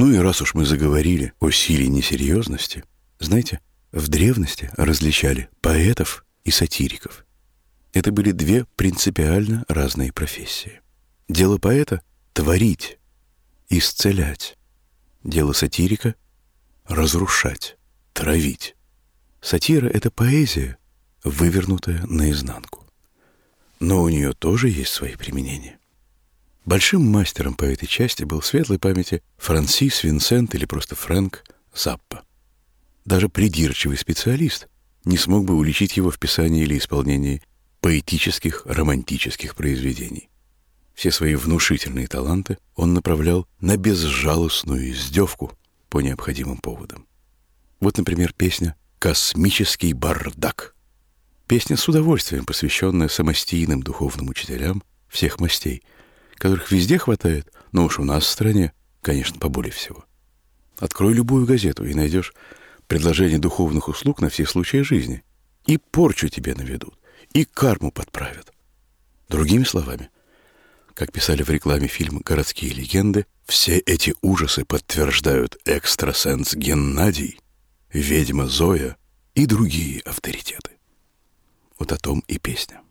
Ну и раз уж мы заговорили о силе несерьезности, знаете, в древности различали поэтов и сатириков. Это были две принципиально разные профессии. Дело поэта — творить, исцелять. Дело сатирика — разрушать, травить. Сатира — это поэзия, вывернутая наизнанку. Но у нее тоже есть свои применения. Большим мастером по этой части был светлой памяти Франсис Винсент или просто Фрэнк Заппа. Даже придирчивый специалист не смог бы уличить его в писании или исполнении поэтических, романтических произведений. Все свои внушительные таланты он направлял на безжалостную издевку по необходимым поводам. Вот, например, песня «Космический бардак». Песня с удовольствием, посвященная самостийным духовным учителям всех мастей, которых везде хватает, но уж у нас в стране, конечно, поболее всего. Открой любую газету и найдешь предложение духовных услуг на все случаи жизни. И порчу тебе наведут, и карму подправят. Другими словами, как писали в рекламе фильма «Городские легенды», все эти ужасы подтверждают экстрасенс Геннадий, ведьма Зоя и другие авторитеты. Вот о том и песня.